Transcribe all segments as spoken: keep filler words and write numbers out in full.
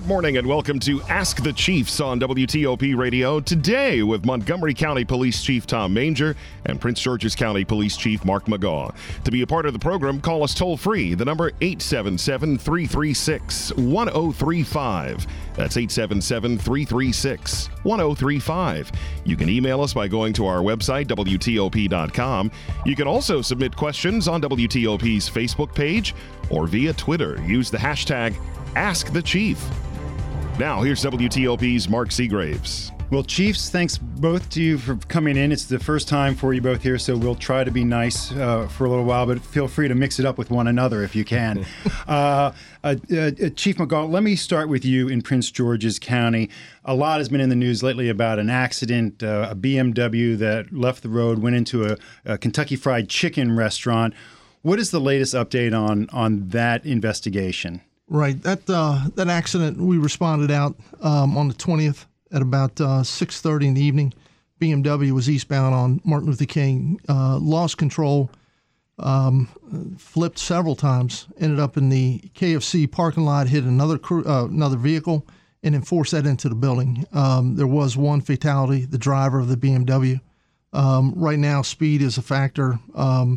morning and welcome to Ask the Chiefs on W T O P Radio. Today with Montgomery County Police Chief Tom Manger and Prince George's County Police Chief Mark McGaugh. To be a part of the program, call us toll free. The number eight seven seven, three three six, one zero three five. That's eight seven seven, three three six, one zero three five. You can email us by going to our website, W T O P dot com. You can also submit questions on W T O P's Facebook page or via Twitter. Use the hashtag Ask the Chief. Now, here's W T O P's Mark Seagraves. Well, Chiefs, thanks both to you for coming in. It's the first time for you both here, so we'll try to be nice uh, for a little while, but feel free to mix it up with one another if you can. uh, uh, uh, Chief McGaugh, let me start with you in Prince George's County. A lot has been in the news lately about an accident, uh, a B M W that left the road, went into a, a Kentucky Fried Chicken restaurant. What is the latest update on, on that investigation? Right. That uh, that accident, we responded out um, on the twentieth at about uh, six thirty in the evening. B M W was eastbound on Martin Luther King, uh, lost control, um, flipped several times, ended up in the K F C parking lot, hit another crew, uh, another vehicle, and then forced that into the building. Um, there was one fatality, the driver of the B M W. Um, right now, speed is a factor. Um,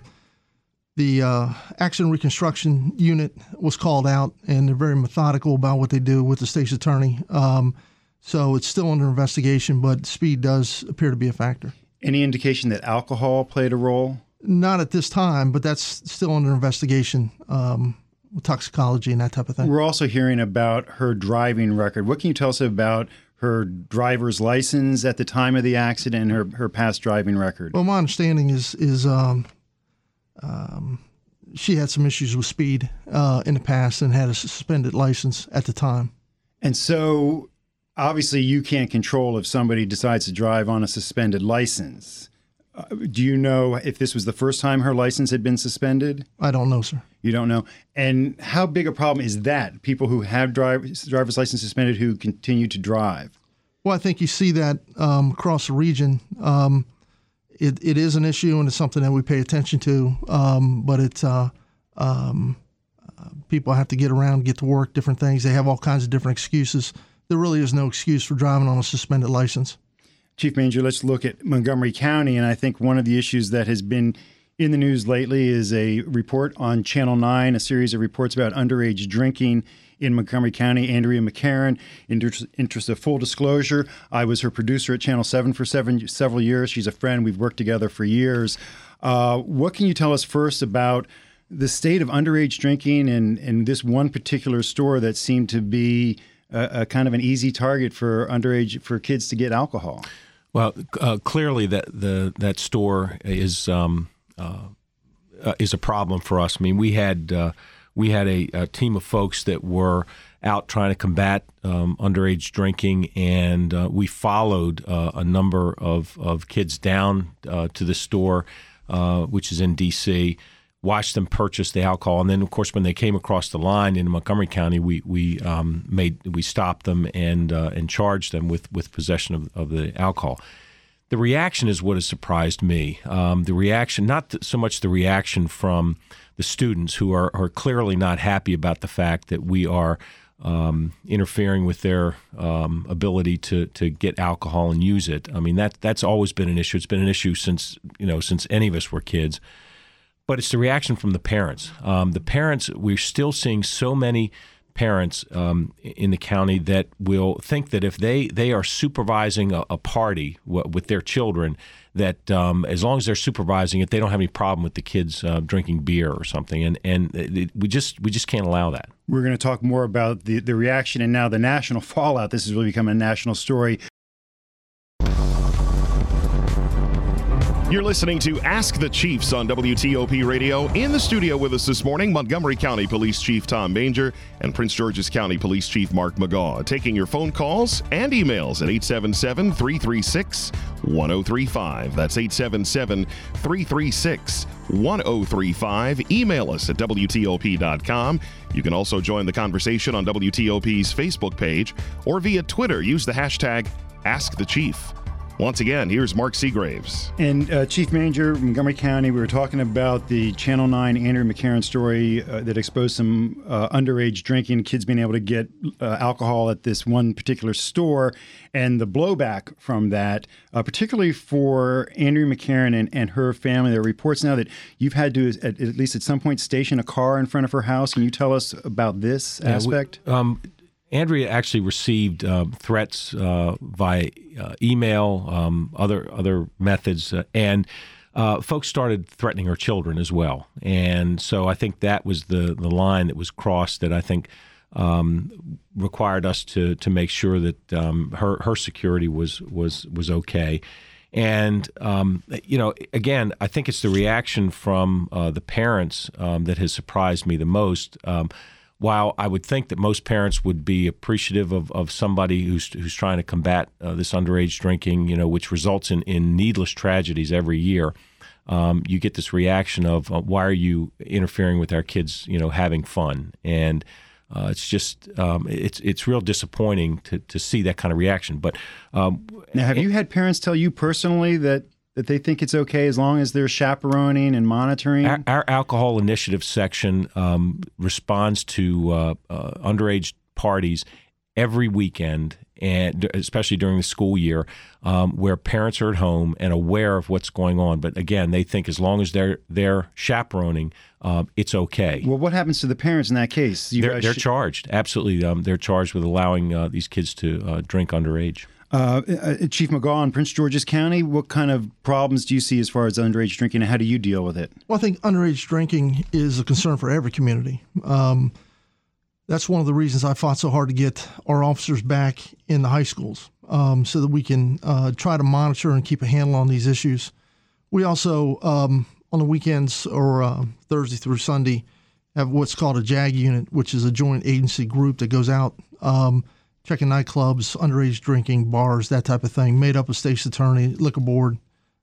The uh, accident reconstruction unit was called out, and they're very methodical about what they do with the state's attorney. Um, so it's still under investigation, but speed does appear to be a factor. Any indication that alcohol played a role? Not at this time, but that's still under investigation um, with toxicology and that type of thing. We're also hearing about her driving record. What can you tell us about her driver's license at the time of the accident and her, her past driving record? Well, my understanding is is um, Um, she had some issues with speed uh, in the past and had a suspended license at the time. And so, obviously, you can't control if somebody decides to drive on a suspended license. Uh, do you know if this was the first time her license had been suspended? I don't know, sir. You don't know? And how big a problem is that? People who have drive, driver's license suspended who continue to drive? Well, I think you see that um, across the region. Um, It, it is an issue, and it's something that we pay attention to, um, but it's uh, um, uh, people have to get around, get to work, different things. They have all kinds of different excuses. There really is no excuse for driving on a suspended license. Chief Manger, let's look at Montgomery County, and I think one of the issues that has been in the news lately is a report on Channel nine, a series of reports about underage drinking in Montgomery County. Andrea McCarran, in interest of full disclosure, I was her producer at Channel seven for seven, several years. She's a friend. We've worked together for years. Uh, what can you tell us first about the state of underage drinking and, and this one particular store that seemed to be a, a kind of an easy target for underage, for kids to get alcohol? Well, uh, clearly that the that store is um, uh, uh, is a problem for us. I mean, we had uh, we had a, a team of folks that were out trying to combat um, underage drinking, and uh, we followed uh, a number of, of kids down uh, to the store, uh, which is in D C, watched them purchase the alcohol, and then, of course, when they came across the line in Montgomery County, we we um, made we stopped them and uh, and charged them with with possession of, of the alcohol. The reaction is what has surprised me. Um, the reaction, not so much the reaction from the students who are, are clearly not happy about the fact that we are um, interfering with their um, ability to to get alcohol and use it. I mean, that that's always been an issue. It's been an issue since you know since any of us were kids. But it's the reaction from the parents. Um, the parents, we're still seeing so many parents um, in the county that will think that if they, they are supervising a, a party w- with their children, that um, as long as they're supervising it, they don't have any problem with the kids uh, drinking beer or something. And and it, we just we just can't allow that. We're going to talk more about the, the reaction and now the national fallout. This has really become a national story. You're listening to Ask the Chiefs on W T O P Radio. In the studio with us this morning, Montgomery County Police Chief Tom Manger and Prince George's County Police Chief Mark McGaugh, taking your phone calls and emails at eight seven seven, three three six, one zero three five. That's eight seven seven, three three six, one zero three five. Email us at W T O P dot com. You can also join the conversation on W T O P's Facebook page or via Twitter. Use the hashtag Ask the Chief. Once again, here's Mark Seagraves. And uh, Chief Manger, Montgomery County, we were talking about the Channel nine Andrea McCarron story uh, that exposed some uh, underage drinking, kids being able to get uh, alcohol at this one particular store, and the blowback from that, uh, particularly for Andrea McCarron and, and her family. There are reports now that you've had to, at, at least at some point, station a car in front of her house. Can you tell us about this yeah, aspect? We, um, Andrea actually received uh, threats uh, via uh, email, um, other other methods, uh, and uh, folks started threatening her children as well. And so I think that was the, the line that was crossed that I think um, required us to to make sure that um, her her security was was was okay. And um, you know, again, I think it's the reaction from uh, the parents um, that has surprised me the most. Um, While I would think that most parents would be appreciative of, of somebody who's who's trying to combat uh, this underage drinking, you know, which results in, in needless tragedies every year, um, you get this reaction of uh, why are you interfering with our kids, you know, having fun? And uh, it's just um, it's it's real disappointing to to see that kind of reaction. But um, now, have it, you had parents tell you personally that? that they think it's okay as long as they're chaperoning and monitoring? Our, our alcohol initiative section um, responds to uh, uh, underage parties every weekend, and especially during the school year, um, where parents are at home and aware of what's going on. But again, they think as long as they're they're chaperoning, uh, it's okay. Well, what happens to the parents in that case? You they're they're sh- charged. Absolutely, um, they're charged with allowing uh, these kids to uh, drink underage. Uh, uh, Chief McGaw, in Prince George's County, what kind of problems do you see as far as underage drinking, and how do you deal with it? Well, I think underage drinking is a concern for every community. Um, that's one of the reasons I fought so hard to get our officers back in the high schools um, so that we can uh, try to monitor and keep a handle on these issues. We also, um, on the weekends or uh, Thursday through Sunday, have what's called a JAG unit, which is a joint agency group that goes out um, checking nightclubs, underage drinking, bars, that type of thing, made up of state's attorney, liquor board,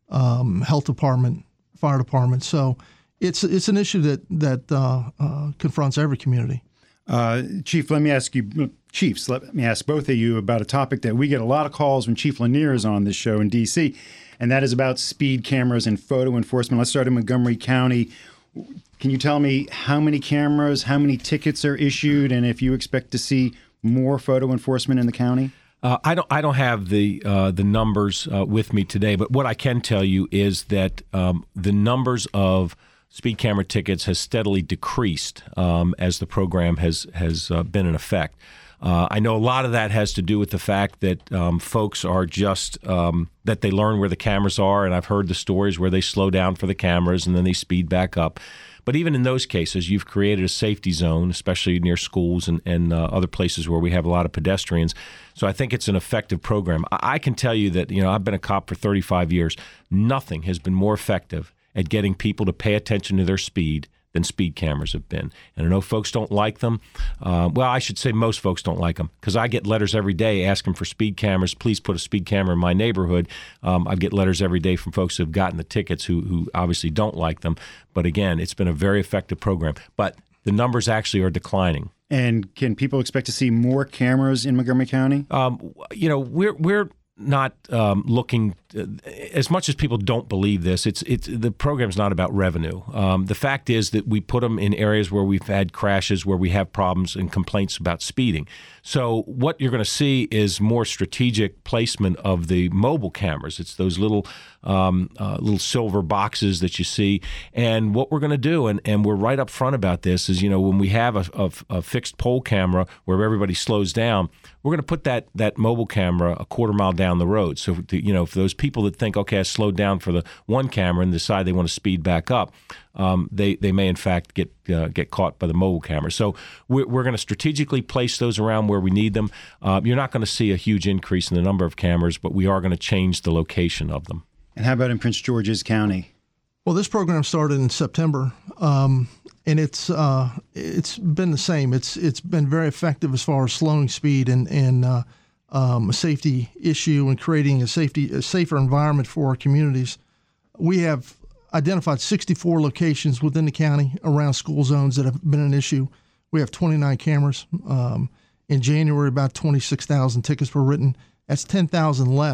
um, health department, fire department. So it's it's an issue that that uh, uh, confronts every community. Uh, Chief, let me ask you, Chiefs, let me ask both of you about a topic that we get a lot of calls when Chief Lanier is on this show in D C, and that is about speed cameras and photo enforcement. Let's start in Montgomery County. Can you tell me how many cameras, how many tickets are issued, and if you expect to see more photo enforcement in the county? Uh, I don't. I don't have the uh, the numbers uh, with me today, but what I can tell you is that um, the numbers of speed camera tickets has steadily decreased um, as the program has has uh, been in effect. Uh, I know a lot of that has to do with the fact that um, folks are just um, that they learn where the cameras are, and I've heard the stories where they slow down for the cameras and then they speed back up. But even in those cases, you've created a safety zone, especially near schools and, and uh, other places where we have a lot of pedestrians. So I think it's an effective program. I, I can tell you that, you know, I've been a cop for thirty-five years. Nothing has been more effective at getting people to pay attention to their speed than speed cameras have been. And I know folks don't like them. Uh, well, I should say most folks don't like them, because I get letters every day asking for speed cameras. Please put a speed camera in my neighborhood. Um, I get letters every day from folks who have gotten the tickets who, who obviously don't like them. But again, it's been a very effective program. But the numbers actually are declining. And can people expect to see more cameras in Montgomery County? Um, you know, we're we're not um, looking, uh, as much as people don't believe this, it's it's the program's not about revenue. Um, the fact is that we put them in areas where we've had crashes, where we have problems and complaints about speeding. So what you're going to see is more strategic placement of the mobile cameras. It's those little um, uh, little silver boxes that you see. And what we're going to do, and, and we're right up front about this, is, you know, when we have a, a, a fixed pole camera where everybody slows down, we're going to put that that mobile camera a quarter mile down the road. So, to, you know, for those people that think, okay, I slowed down for the one camera and decide they want to speed back up, um, they they may in fact get uh, get caught by the mobile camera. So we're, we're going to strategically place those around where we need them. Uh, you're not going to see a huge increase in the number of cameras, but we are going to change the location of them. And how about in Prince George's County? Well, this program started in September, um, and it's uh, it's been the same. It's it's been very effective as far as slowing speed and and uh, um, a safety issue and creating a safety a safer environment for our communities. We have identified sixty-four locations within the county around school zones that have been an issue. We have twenty-nine cameras. Um, in January, about twenty-six thousand tickets were written. That's ten thousand less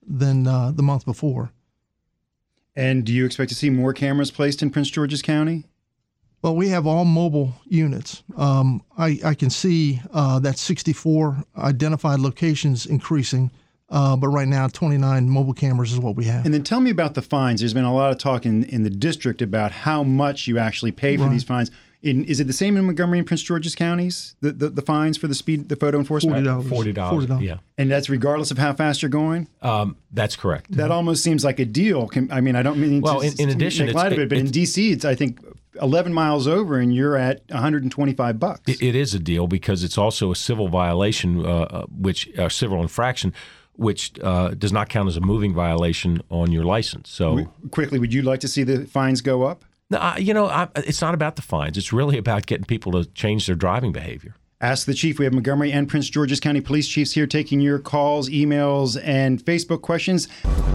than uh, the month before. And do you expect to see more cameras placed in Prince George's County? Well, we have all mobile units. Um, I, I can see uh, that sixty-four identified locations increasing, uh, but right now twenty-nine mobile cameras is what we have. And then tell me about the fines. There's been a lot of talk in, in the district about how much you actually pay for Right. these fines. In, is it the same in Montgomery and Prince George's counties, the, the, the fines for the speed, the photo enforcement? forty dollars. Forty dollars. forty dollars. Yeah, And that's regardless of how fast you're going? um, that's correct. That almost seems like a deal. Can- I mean, I don't mean Well, to, in- in to addition, make it's- light of it, but in it's- D C, it's, I think, eleven miles over and you're at one hundred twenty-five bucks. It, it is a deal because it's also a civil violation, uh, uh, which a civil infraction, which uh, does not count as a moving violation on your license. So, Quickly, would you like to see the fines go up? no, I, you know, I, it's not about the fines. It's really about getting people to change their driving behavior. Ask the Chief. We have Montgomery and Prince George's County police chiefs here taking your calls, emails, and Facebook questions.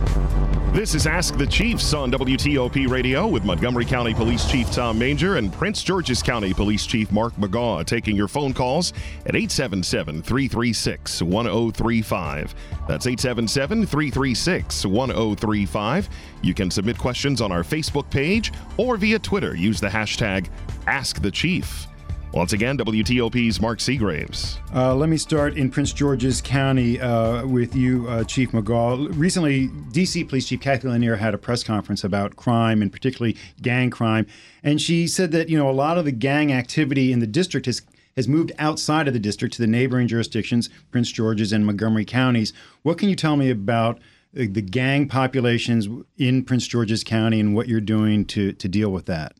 This is Ask the Chiefs on W T O P Radio with Montgomery County Police Chief Tom Manger and Prince George's County Police Chief Mark McGaw taking your phone calls at eight seven seven, three three six, one zero three five. That's eight seven seven, three three six, one zero three five. You can submit questions on our Facebook page or via Twitter. Use the hashtag AskTheChief. Once again, W T O P's Mark Seagraves. Uh, let me start in Prince George's County uh, with you, uh, Chief McGaw. Recently, D C Police Chief Kathy Lanier had a press conference about crime and particularly gang crime. And she said that, you know, a lot of the gang activity in the district has has moved outside of the district to the neighboring jurisdictions, Prince George's and Montgomery counties. What can you tell me about uh, the gang populations in Prince George's County and what you're doing to, to deal with that?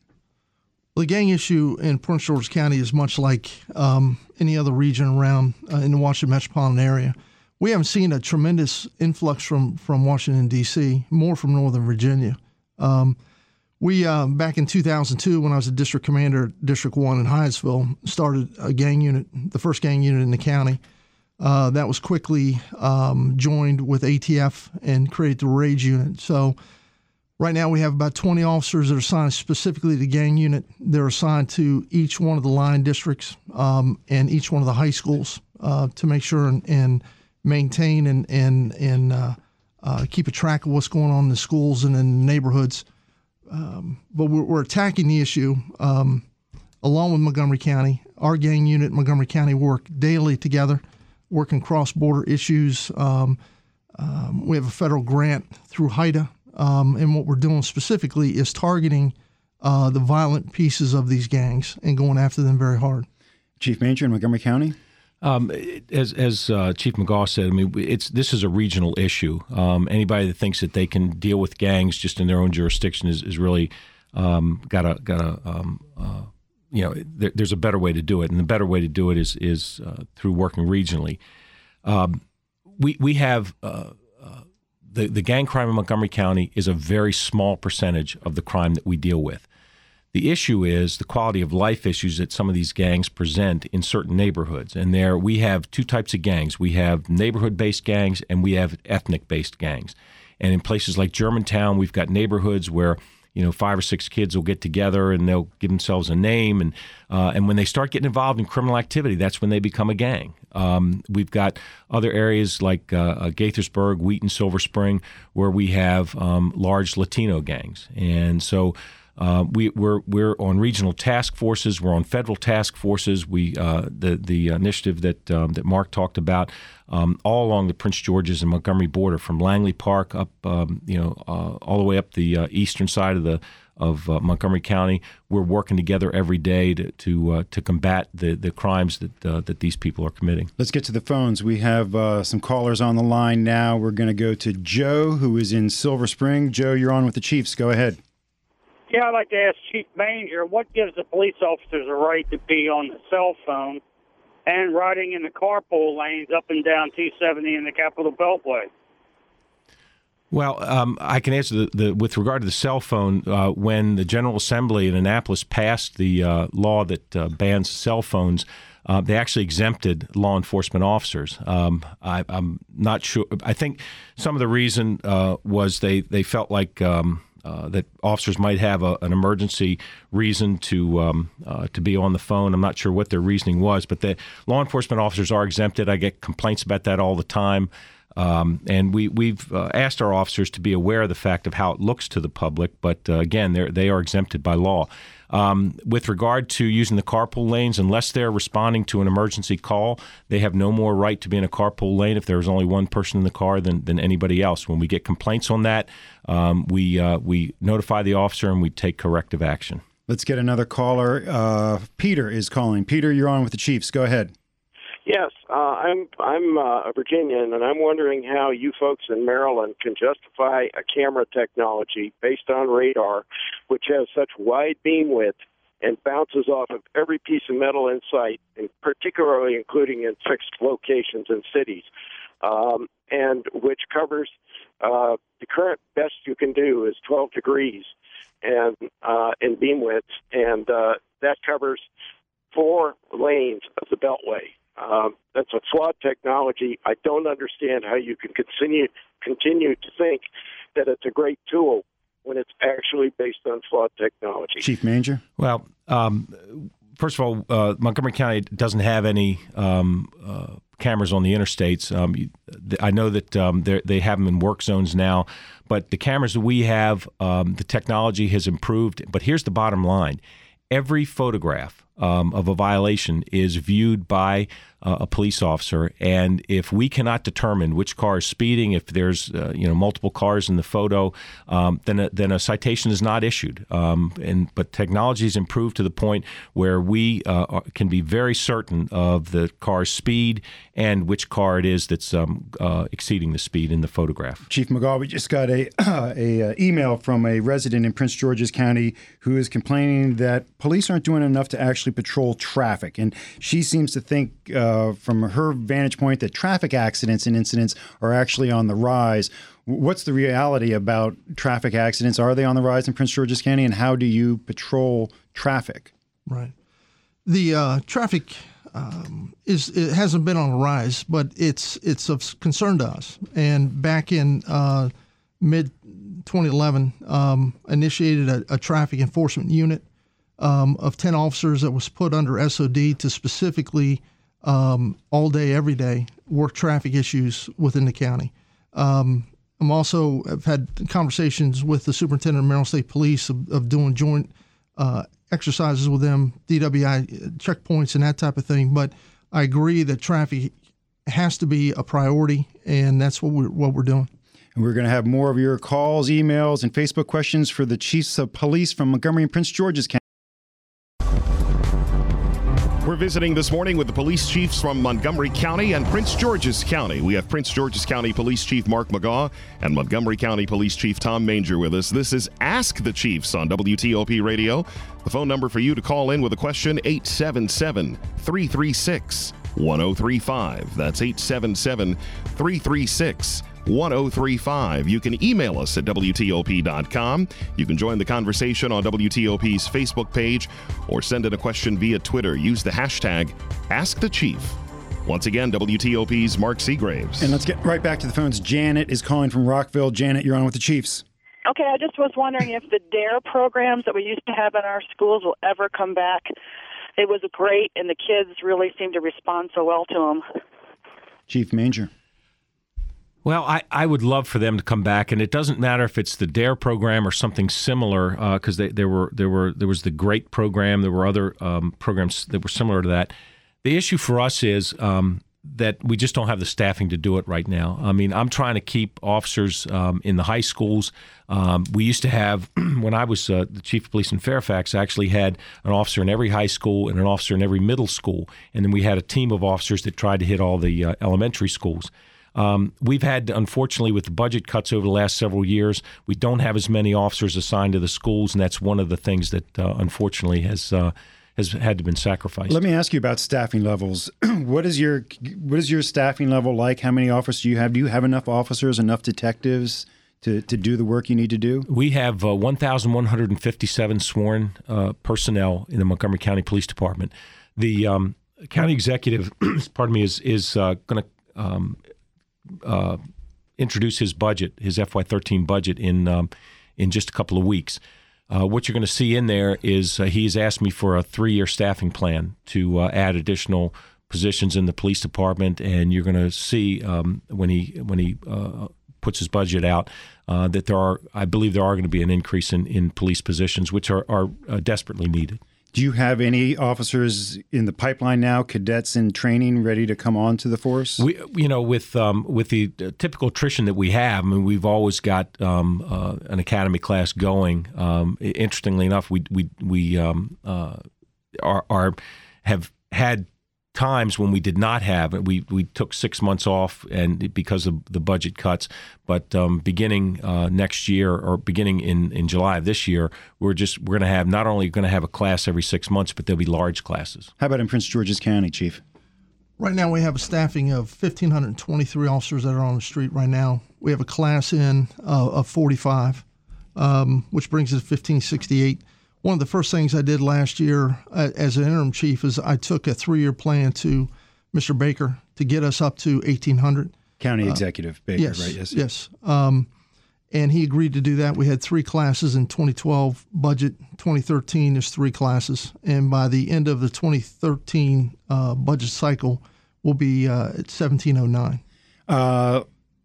The gang issue in Prince George's County is much like um, any other region around uh, in the Washington metropolitan area. We haven't seen a tremendous influx from, from Washington, D C, more from Northern Virginia. Um, we, uh, back in two thousand two, when I was a district commander at District one in Hyattsville, started a gang unit, the first gang unit in the county. Uh, that was quickly um, joined with A T F and created the Rage unit. So right now we have about twenty officers that are assigned specifically to the gang unit. They're assigned to each one of the line districts um, and each one of the high schools uh, to make sure and, and maintain and, and, and uh, uh, keep a track of what's going on in the schools and in the neighborhoods. Um, but we're, we're attacking the issue um, along with Montgomery County. Our gang unit in Montgomery County work daily together, working cross-border issues. Um, um, we have a federal grant through HIDA. Um, and what we're doing specifically is targeting uh, the violent pieces of these gangs and going after them very hard. Chief Manger in Montgomery County? Um, as as uh, Chief McGaw said, I mean, it's this is a regional issue. Um, anybody that thinks that they can deal with gangs just in their own jurisdiction is, is really um, got a got a um, uh, you know there, there's a better way to do it, and the better way to do it is is uh, through working regionally. Um, we we have. Uh, The, the gang crime in Montgomery County is a very small percentage of the crime that we deal with. The issue is the quality of life issues that some of these gangs present in certain neighborhoods. And there we have two types of gangs. We have neighborhood-based gangs and we have ethnic-based gangs. And in places like Germantown, we've got neighborhoods where you know, five or six kids will get together and they'll give themselves a name. And uh, and when they start getting involved in criminal activity, that's when they become a gang. Um, we've got other areas like uh, Gaithersburg, Wheaton, Silver Spring, where we have um, large Latino gangs. And so uh, we, we're we're on regional task forces. We're on federal task forces. We uh, the the initiative that um, that Mark talked about. Um, all along the Prince George's and Montgomery border, from Langley Park up, um, you know, uh, all the way up the uh, eastern side of the of uh, Montgomery County. We're working together every day to to, uh, to combat the, the crimes that uh, that these people are committing. Let's get to the phones. We have uh, some callers on the line now. We're going to go to Joe, who is in Silver Spring. Joe, you're on with the Chiefs. Go ahead. Yeah, I'd like to ask Chief Manger, what gives the police officers a right to be on the cell phone and riding in the carpool lanes up and down two seventy in the Capitol Beltway? Well, um, I can answer the, the with regard to the cell phone. Uh, when the General Assembly in Annapolis passed the uh, law that uh, bans cell phones, uh, they actually exempted law enforcement officers. Um, I, I'm not sure. I think some of the reason uh, was they they felt like. Um, Uh, that officers might have a, an emergency reason to um, uh, to be on the phone. I'm not sure what their reasoning was, but the law enforcement officers are exempted. I get complaints about that all the time. Um, and we, we've uh, asked our officers to be aware of the fact of how it looks to the public, but uh, again, they're, they are exempted by law. Um, with regard to using the carpool lanes, unless they're responding to an emergency call, they have no more right to be in a carpool lane if there's only one person in the car than, than anybody else. When we get complaints on that, um, we uh, we notify the officer and we take corrective action. Let's get another caller. Uh, Peter is calling. Peter, you're on with the Chiefs. Go ahead. Yes, uh, I'm I'm uh, a Virginian, and I'm wondering how you folks in Maryland can justify a camera technology based on radar, which has such wide beam width and bounces off of every piece of metal in sight, and particularly including in fixed locations in cities, um, and which covers uh, the current best you can do is twelve degrees and uh, in beam width, and uh, that covers four lanes of the Beltway. Um, that's a flawed technology. I don't understand how you can continue continue to think that it's a great tool when it's actually based on flawed technology. Chief Manger? Well, um, first of all, uh, Montgomery County doesn't have any um, uh, cameras on the interstates. Um, I know that um, they have them in work zones now, but the cameras that we have, um, the technology has improved. But here's the bottom line. Every photograph um, of a violation is viewed by uh, a police officer, and if we cannot determine which car is speeding, if there's uh, you know multiple cars in the photo, um, then a, then a citation is not issued. Um, and but technology has improved to the point where we uh, can be very certain of the car's speed and which car it is that's um, uh, exceeding the speed in the photograph. Chief McGaugh, we just got a, a, a email from a resident in Prince George's County who is complaining that police aren't doing enough to actually patrol traffic, and she seems to think, uh, from her vantage point, that traffic accidents and incidents are actually on the rise. What's the reality about traffic accidents? Are they on the rise in Prince George's County, and how do you patrol traffic? Right. The uh, traffic um, is it hasn't been on the rise, but it's it's of concern to us. And back in uh, mid twenty eleven, um, initiated a, a traffic enforcement unit um, of ten officers that was put under S O D to specifically um, all day, every day work traffic issues within the county. Um, I'm also have had conversations with the superintendent of Maryland State Police of, of doing joint uh, exercises with them, D W I checkpoints and that type of thing. But I agree that traffic has to be a priority, and that's what we're, what we're doing. And we're going to have more of your calls, emails, and Facebook questions for the chiefs of police from Montgomery and Prince George's County. We're visiting this morning with the police chiefs from Montgomery County and Prince George's County. We have Prince George's County Police Chief Mark McGaugh and Montgomery County Police Chief Tom Manger with us. This is Ask the Chiefs on W T O P Radio. The phone number for you to call in with a question, eight seven seven, three three six, one zero three five. That's eight seven seven, three three six, one zero three five. You can email us at W T O P dot com. You can join the conversation on W T O P's Facebook page or send in a question via Twitter. Use the hashtag AskTheChief. Once again, W T O P's Mark Seagraves. And let's get right back to the phones. Janet is calling from Rockville. Janet, you're on with the Chiefs. Okay, I just was wondering if the DARE programs that we used to have in our schools will ever come back. It was great, and the kids really seemed to respond so well to them. Chief Manger. Well, I, I would love for them to come back, and it doesn't matter if it's the DARE program or something similar, because uh, there were there were there was the GREAT program. There were other um, programs that were similar to that. The issue for us is um, that we just don't have the staffing to do it right now. I mean, I'm trying to keep officers um, in the high schools. Um, we used to have, when I was uh, the chief of police in Fairfax, I actually had an officer in every high school and an officer in every middle school, and then we had a team of officers that tried to hit all the uh, elementary schools. Um, we've had, unfortunately, with the budget cuts over the last several years, we don't have as many officers assigned to the schools, and that's one of the things that, uh, unfortunately, has uh, has had to been sacrificed. Let me ask you about staffing levels. What is your what is your staffing level like? How many officers do you have? Do you have enough officers, enough detectives to, to do the work you need to do? We have uh, one thousand one hundred fifty-seven sworn uh, personnel in the Montgomery County Police Department. The um, county executive, pardon me, is is uh, going to um, Uh, introduce his budget, his F Y thirteen budget, in um, in just a couple of weeks. Uh, what you're going to see in there is uh, he's asked me for a three-year staffing plan to uh, add additional positions in the police department, and you're going to see um, when he when he uh, puts his budget out uh, that there are, I believe, there are going to be an increase in, in police positions, which are are uh, desperately needed. Do you have any officers in the pipeline now, cadets in training, ready to come on to the force? We, you know, with um, with the typical attrition that we have, I mean, we've always got um, uh, an academy class going. Um, interestingly enough, we we we um, uh, are, are have had times when we did not have it. We we took six months off, and because of the budget cuts. But um, beginning uh, next year, or beginning in, in July of this year, we're just we're going to have not only going to have a class every six months, but there'll be large classes. How about in Prince George's County, Chief? Right now, we have a staffing of one thousand five hundred twenty-three officers that are on the street right now. We have a class in uh, of forty-five, um, which brings us to fifteen sixty-eight. One of the first things I did last year uh, as an interim chief is I took a three-year plan to Mister Baker to get us up to eighteen hundred. County Executive uh, Baker, yes, right? Yes. Yes. Um, and he agreed to do that. We had three classes in twenty twelve budget. twenty thirteen, there's three classes. And by the end of the twenty thirteen uh, budget cycle, we'll be uh, at seventeen oh nine. Uh,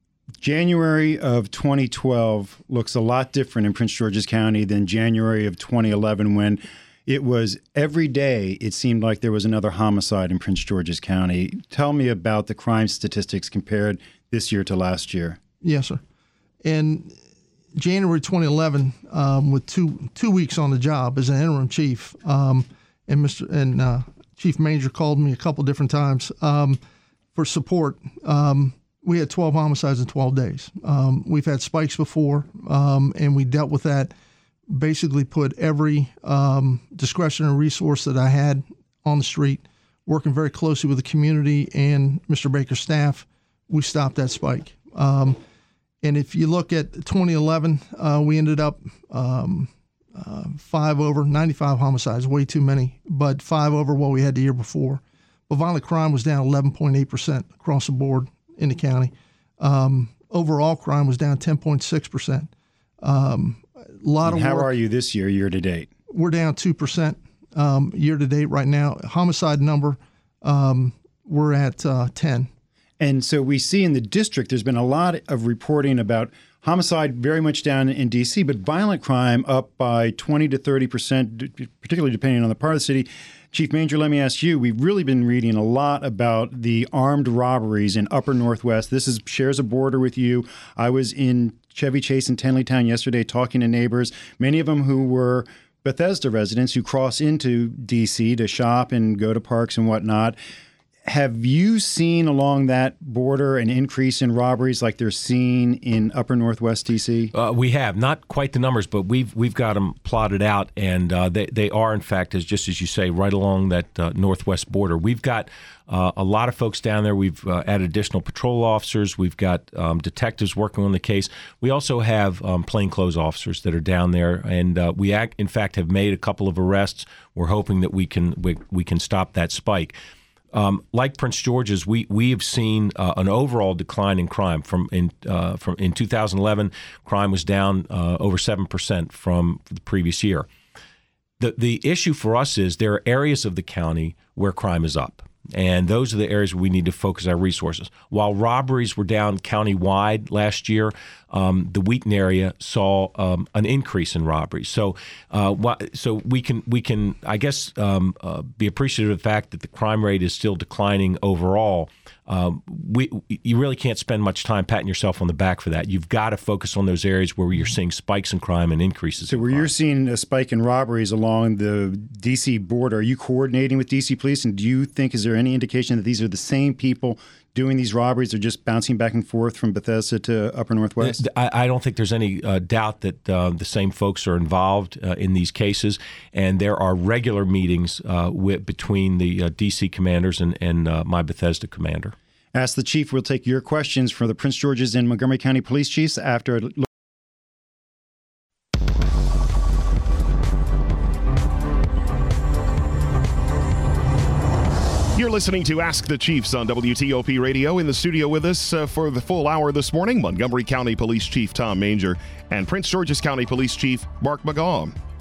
January of twenty twelve looks a lot different in Prince George's County than January of twenty eleven, when it was every day it seemed like there was another homicide in Prince George's County. Tell me about the crime statistics compared this year to last year. Yes, sir. In January twenty eleven, um, with two two weeks on the job as an interim chief, um, and Mister and uh, Chief Manger called me a couple different times um, for support. Um, we had twelve homicides in twelve days. Um, we've had spikes before, um, and we dealt with that. Basically put every um, discretionary resource that I had on the street, working very closely with the community and Mister Baker's staff. We stopped that spike. Um, and if you look at twenty eleven, uh, we ended up um, uh, five over, ninety-five homicides, way too many, but five over what we had the year before. But violent crime was down eleven point eight percent across the board in the county. Um, overall crime was down ten point six percent. Um, A lot and of how work. are you this year, year to date? We're down two percent um, year to date right now. Homicide number, um, we're at uh, ten. And so we see in the district, there's been a lot of reporting about homicide very much down in D C, but violent crime up by twenty to thirty percent, particularly depending on the part of the city. Chief Manger, let me ask you, we've really been reading a lot about the armed robberies in Upper Northwest. This is shares a border with you. I was in Chevy Chase in Tenleytown yesterday talking to neighbors, many of them who were Bethesda residents who cross into D C to shop and go to parks and whatnot. Have you seen along that border an increase in robberies like they're seeing in Upper Northwest D C? Uh, we have not quite the numbers, but we've we've got them plotted out, and uh, they they are in fact, as just as you say, right along that uh, northwest border. We've got uh, a lot of folks down there. We've uh, added additional patrol officers. We've got um, detectives working on the case. We also have um, plainclothes officers that are down there, and uh, we act, in fact have made a couple of arrests. We're hoping that we can we, we can stop that spike. Um, like Prince George's, we we have seen uh, an overall decline in crime. From in uh, from in two thousand eleven, crime was down uh, over seven percent from the previous year. The the issue for us is there are areas of the county where crime is up, and those are the areas where we need to focus our resources. While robberies were down countywide last year, um, the Wheaton area saw um, an increase in robberies. So, uh, so we can we can I guess um, uh, be appreciative of the fact that the crime rate is still declining overall. Um, we you really can't spend much time patting yourself on the back for that. You've got to focus on those areas where you're seeing spikes in crime and increases. So, in where crime. you're seeing a spike in robberies along the D C border, are you coordinating with D C police? And do you think, is there any indication that these are the same people doing these robberies, or just bouncing back and forth from Bethesda to Upper Northwest? I, I don't think there's any uh, doubt that uh, the same folks are involved uh, in these cases, and there are regular meetings uh, with, between the uh, D C commanders and, and uh, my Bethesda commander. Ask the Chief. We'll take your questions for the Prince George's and Montgomery County Police Chiefs after. You're listening to Ask the Chiefs on W T O P Radio. In the studio with us uh, for the full hour this morning, Montgomery County Police Chief Tom Manger and Prince George's County Police Chief Mark McGaw.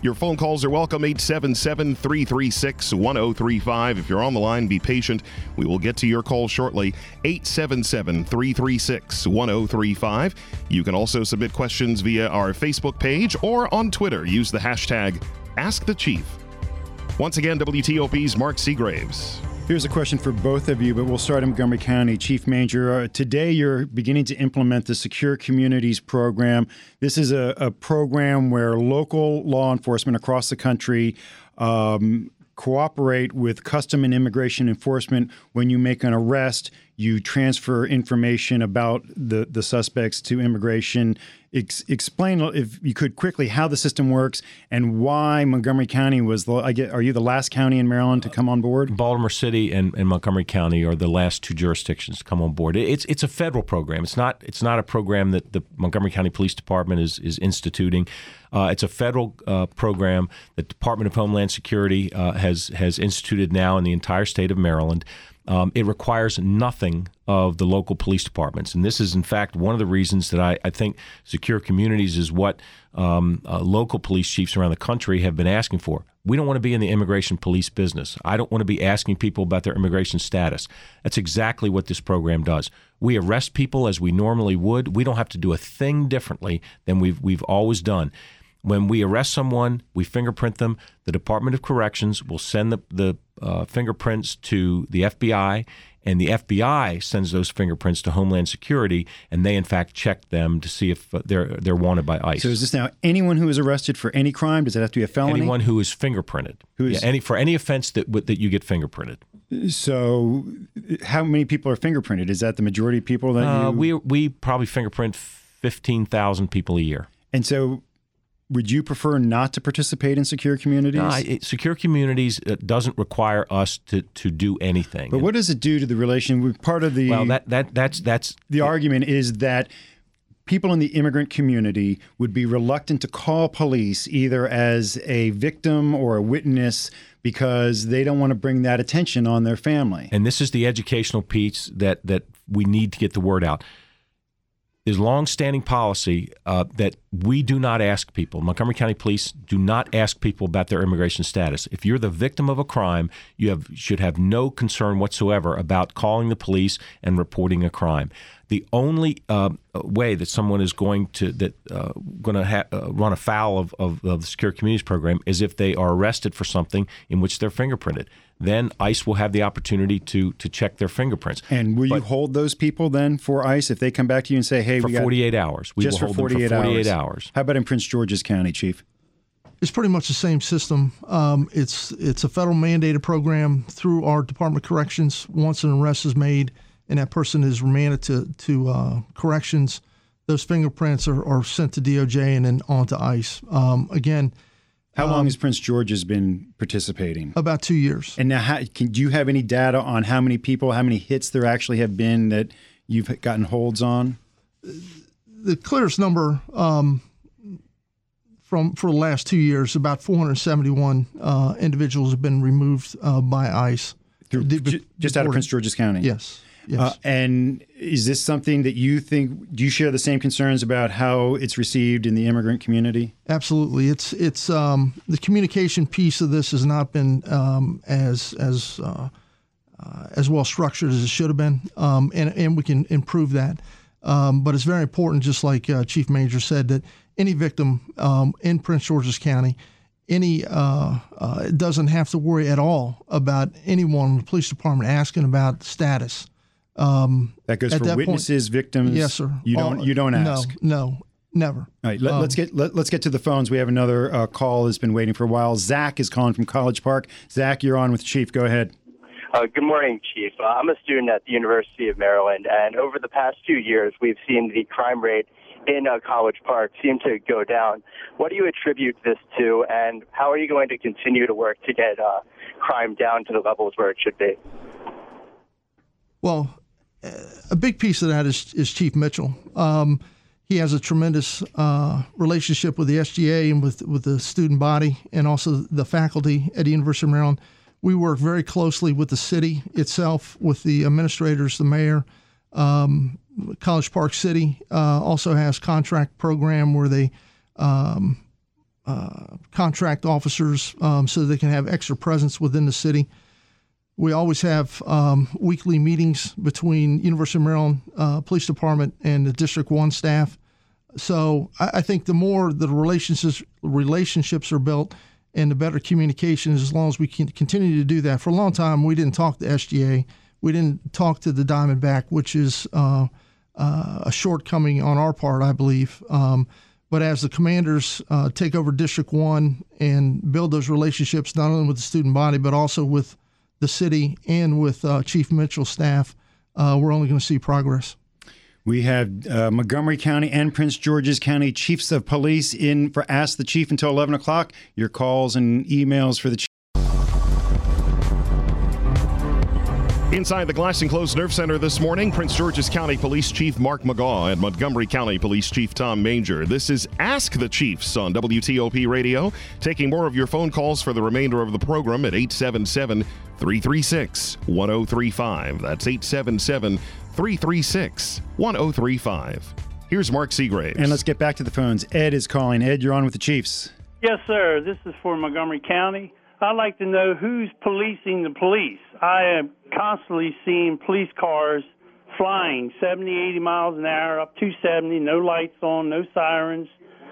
Your phone calls are welcome, eight seven seven, three three six, one zero three five. If you're on the line, be patient. We will get to your call shortly, eight seven seven, three three six, one zero three five. You can also submit questions via our Facebook page or on Twitter. Use the hashtag AskTheChief. Once again, W T O P's Mark Seagraves. Here's a question for both of you, but we'll start in Montgomery County. Chief Manger, uh, today you're beginning to implement the Secure Communities program. This is a, a program where local law enforcement across the country um, cooperate with Custom and Immigration Enforcement. When you make an arrest, you transfer information about the, the suspects to immigration. Ex- explain, if you could quickly, how the system works and why Montgomery County was, the, I get, are you the last county in Maryland to come on board? Baltimore City and, and Montgomery County are the last two jurisdictions to come on board. It's it's a federal program. It's not it's not a program that the Montgomery County Police Department is, is instituting. Uh, it's a federal uh, program that the Department of Homeland Security uh, has has instituted now in the entire state of Maryland. Um, it requires nothing of the local police departments. And this is, in fact, one of the reasons that I, I think Secure Communities is what um, uh, local police chiefs around the country have been asking for. We don't want to be in the immigration police business. I don't want to be asking people about their immigration status. That's exactly what this program does. We arrest people as we normally would. We don't have to do a thing differently than we've we've always done. When we arrest someone, we fingerprint them. The Department of Corrections will send the, the uh, fingerprints to the F B I, and the F B I sends those fingerprints to Homeland Security, and they, in fact, check them to see if they're they're wanted by ICE. So is this now anyone who is arrested for any crime? Does it have to be a felony? Anyone who is fingerprinted. Who is, yeah, any for any offense that that you get fingerprinted. So how many people are fingerprinted? Is that the majority of people that uh, you... We, we probably fingerprint fifteen thousand people a year. And so... would you prefer not to participate in Secure Communities? No, it, Secure Communities doesn't require us to, to do anything. But what does it do to the relation? Part of the well, that that that's that's the argument is that people in the immigrant community would be reluctant to call police either as a victim or a witness because they don't want to bring that attention on their family. And this is the educational piece that that we need to get the word out. There's long-standing policy uh, that we do not ask people. Montgomery County Police do not ask people about their immigration status. If you're the victim of a crime, you have should have no concern whatsoever about calling the police and reporting a crime. The only uh, way that someone is going to that uh, going to ha- uh, run afoul of, of, of the Secure Communities program is if they are arrested for something in which they're fingerprinted. Then ICE will have the opportunity to to check their fingerprints. And will but, you hold those people then for ICE if they come back to you and say, "Hey, for we got forty-eight hours"? We just will for hold forty-eight, them for forty-eight hours. hours. How about in Prince George's County, Chief? It's pretty much the same system. Um, it's it's a federal mandated program through our Department of Corrections. Once an arrest is made and that person is remanded to to uh, corrections, those fingerprints are, are sent to D O J and then on to ICE. Um, again. How long um, has Prince George's been participating? About two years. And now, how, can, do you have any data on how many people, how many hits there actually have been that you've gotten holds on? The clearest number um, from for the last two years, about four hundred seventy-one uh, individuals have been removed uh, by ICE. Through, De- just out of Prince George's County? Yes. Yes. Uh, and is this something that you think, do you share the same concerns about how it's received in the immigrant community? Absolutely. It's it's um, the communication piece of this has not been um, as as uh, uh, as well structured as it should have been, um, and and we can improve that. Um, but it's very important, just like uh, Chief Manger said, that any victim um, in Prince George's County, any uh, uh, doesn't have to worry at all about anyone in the police department asking about status. Um, that goes for that witnesses, point, victims. Yes, sir. You don't. All, you don't ask. No, no, never. All right. Let, um, let's get let, let's get to the phones. We have another uh, call that's been waiting for a while. Zach is calling from College Park. Zach, you're on with Chief. Go ahead. Uh, good morning, Chief. Uh, I'm a student at the University of Maryland, and over the past few years, we've seen the crime rate in uh, College Park seem to go down. What do you attribute this to, and how are you going to continue to work to get uh, crime down to the levels where it should be? Well, a big piece of that is, is Chief Mitchell. Um, he has a tremendous uh, relationship with the S G A and with, with the student body and also the faculty at the University of Maryland. We work very closely with the city itself, with the administrators, the mayor. Um, College Park City uh, also has contract program where they um, uh, contract officers um, so they can have extra presence within the city. We always have um, weekly meetings between University of Maryland uh, Police Department and the District one staff. So I, I think the more the relationships relationships are built and the better communication is, as long as we can continue to do that. For a long time, we didn't talk to S G A. We didn't talk to the Diamondback, which is uh, uh, a shortcoming on our part, I believe. Um, but as the commanders uh, take over District one and build those relationships, not only with the student body, but also with the city and with uh, Chief Mitchell's staff, uh, we're only going to see progress. We have uh, Montgomery County and Prince George's County Chiefs of Police in for Ask the Chief until eleven o'clock. Your calls and emails for the Chief. Inside the Glass Enclosed Nerve Center this morning, Prince George's County Police Chief Mark McGaw and Montgomery County Police Chief Tom Manger. This is Ask the Chiefs on W T O P Radio. Taking more of your phone calls for the remainder of the program at eight seven seven, three three six, one oh three five. That's eight seven seven, three three six, one oh three five. Here's Mark Seagraves. And let's get back to the phones. Ed is calling. Ed, you're on with the Chiefs. Yes, sir. This is for Montgomery County. I'd like to know who's policing the police. I am constantly seeing police cars flying seventy, eighty miles an hour, up two seventy, no lights on, no sirens,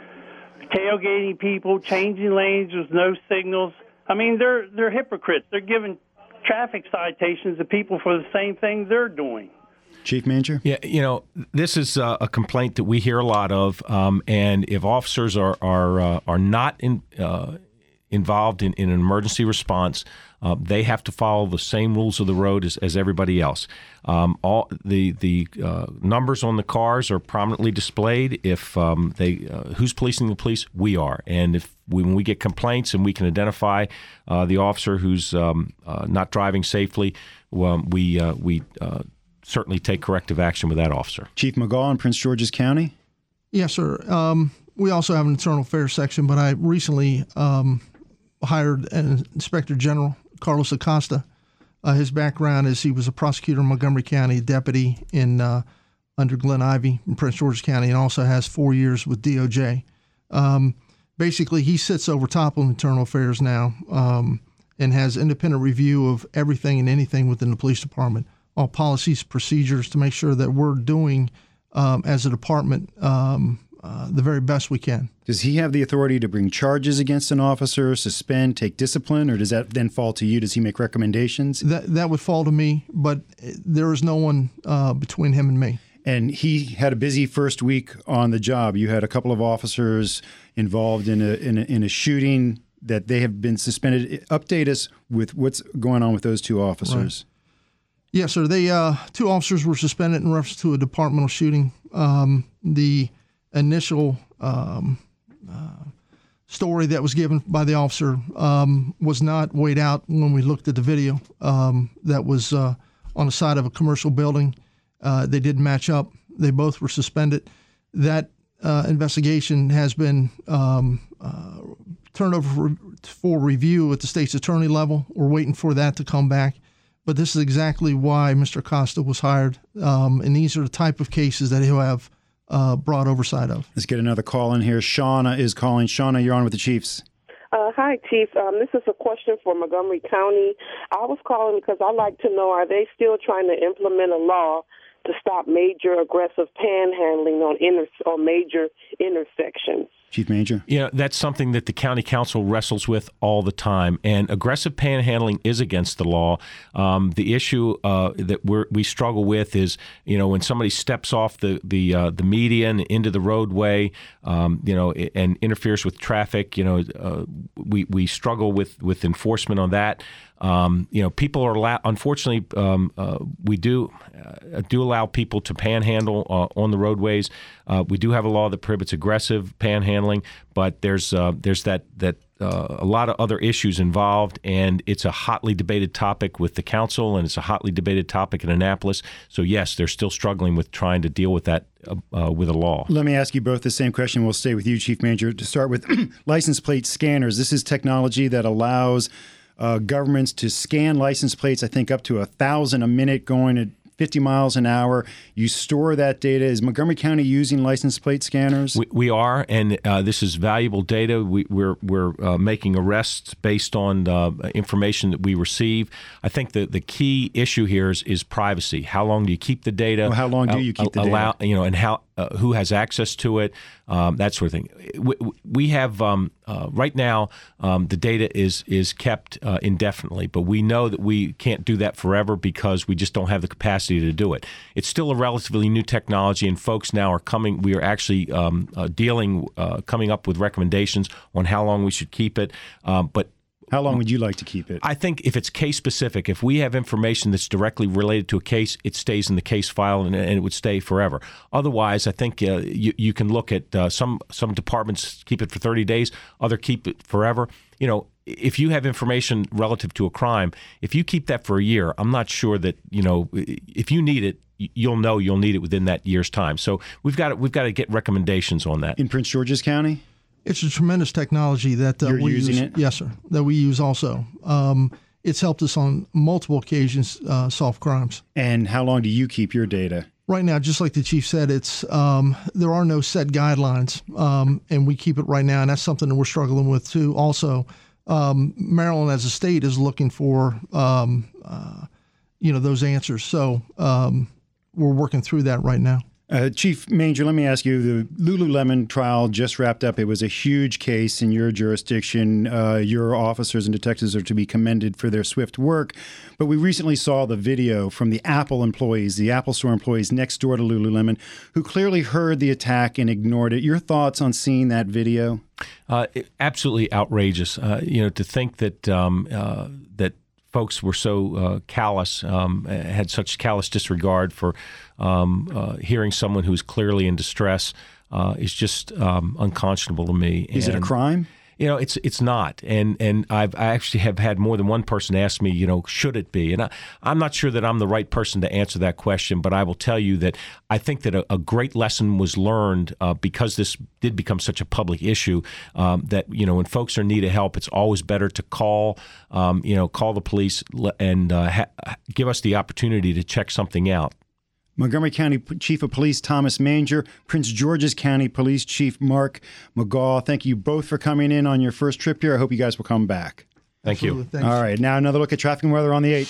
tailgating people, changing lanes with no signals. I mean, they're they're hypocrites. They're giving traffic citations to people for the same thing they're doing. Chief Manger? Yeah, you know, this is uh, a complaint that we hear a lot of, um, and if officers are are uh, are not in, uh, involved in, in an emergency response, uh, they have to follow the same rules of the road as, as everybody else. Um, all the the uh, numbers on the cars are prominently displayed. If um, they uh, who's policing the police, we are, and if we, when we get complaints and we can identify uh, the officer who's um, uh, not driving safely, well, we uh, we. Uh, certainly take corrective action with that officer. Chief McGaw in Prince George's County? Yes, sir. Um, we also have an internal affairs section, but I recently um, hired an Inspector General, Carlos Acosta. Uh, his background is he was a prosecutor in Montgomery County, a deputy in uh, under Glenn Ivey in Prince George's County, and also has four years with D O J. Um, basically, he sits over top of internal affairs now um, and has independent review of everything and anything within the police department, all policies, procedures, to make sure that we're doing, um, as a department, um, uh, the very best we can. Does he have the authority to bring charges against an officer, suspend, take discipline, or does that then fall to you? Does he make recommendations? That that would fall to me, but there is no one uh, between him and me. And he had a busy first week on the job. You had a couple of officers involved in a in a, in a shooting that they have been suspended. Update us with what's going on with those two officers. Right. Yes, sir. They uh, two officers were suspended in reference to a departmental shooting. Um, the initial um, uh, story that was given by the officer um, was not weighed out when we looked at the video. Um, that was uh, on the side of a commercial building. Uh, they didn't match up. They both were suspended. That uh, investigation has been um, uh, turned over for, for review at the state's attorney level. We're waiting for that to come back. But this is exactly why Mister Costa was hired, um, and these are the type of cases that he'll have uh, broad oversight of. Let's get another call in here. Shauna is calling. Shauna, you're on with the Chiefs. Uh, hi, Chief. Um, this is a question for Montgomery County. I was calling because I'd like to know, are they still trying to implement a law to stop major aggressive panhandling on, inter- on major intersections? Chief Manger? Yeah, that's something that the county council wrestles with all the time, and aggressive panhandling is against the law. Um, the issue uh, that we're, we struggle with is, you know, when somebody steps off the the uh, the median into the roadway, um, you know, and interferes with traffic. You know, uh, we we struggle with with enforcement on that. Um, you know, people are allowed. Unfortunately, um, uh, we do uh, do allow people to panhandle uh, on the roadways. Uh, we do have a law that prohibits aggressive panhandling, but there's uh, there's that that uh, a lot of other issues involved, and it's a hotly debated topic with the council, and it's a hotly debated topic in Annapolis. So yes, they're still struggling with trying to deal with that uh, uh, with a law. Let me ask you both the same question. We'll stay with you, Chief Manger. To start with, license plate scanners. This is technology that allows Uh, governments to scan license plates, I think up to a thousand a minute, going at fifty miles an hour. You store that data. Is Montgomery County using license plate scanners? We, we are, and uh, this is valuable data. We, we're we're uh, making arrests based on uh, information that we receive. I think the, the key issue here is, is privacy. How long do you keep the data? Well, how long do you keep uh, the allow, data? You know, and how uh, who has access to it? Um, that sort of thing. We, we have um, uh, right now um, the data is is kept uh, indefinitely, but we know that we can't do that forever because we just don't have the capacity to do it. It's still a relatively new technology, and folks now are coming. We are actually um, uh, dealing, uh, coming up with recommendations on how long we should keep it, um, but. How long would you like to keep it? I think if it's case specific, if we have information that's directly related to a case, it stays in the case file and, and it would stay forever. Otherwise, I think uh, you, you can look at uh, some some departments keep it for thirty days, other keep it forever. You know, if you have information relative to a crime, if you keep that for a year, I'm not sure that, you know, if you need it, you'll know you'll need it within that year's time. So we've got to, we've got to get recommendations on that. In Prince George's County? It's a tremendous technology that uh, You're we using use. it? Yes, sir. That we use also. Um, it's helped us on multiple occasions uh, solve crimes. And how long do you keep your data? Right now, just like the chief said, it's um, there are no set guidelines, um, and we keep it right now, and that's something that we're struggling with too. Also, um, Maryland as a state is looking for um, uh, you know those answers, so um, we're working through that right now. Uh, Chief Manger, let me ask you, the Lululemon trial just wrapped up. It was a huge case in your jurisdiction. Uh, your officers and detectives are to be commended for their swift work. But we recently saw the video from the Apple employees, the Apple Store employees next door to Lululemon, who clearly heard the attack and ignored it. Your thoughts on seeing that video? Uh, absolutely outrageous. Uh, you know, to think that um, uh, that folks were so uh, callous, um, had such callous disregard for um, uh, hearing someone who's clearly in distress uh, is just um, unconscionable to me. Is and, it a crime? You know, it's it's not, and and I've I actually have had more than one person ask me, you know, should it be? And I, I'm not sure that I'm the right person to answer that question, but I will tell you that I think that a, a great lesson was learned uh, because this did become such a public issue. Um, that you know, when folks are in need of help, it's always better to call, um, you know, call the police and uh, ha- give us the opportunity to check something out. Montgomery County Chief of Police Thomas Manger, Prince George's County Police Chief Mark McGaugh, thank you both for coming in on your first trip here. I hope you guys will come back. Thank Absolutely. you. Thanks. All right, now another look at traffic and weather on the eighth.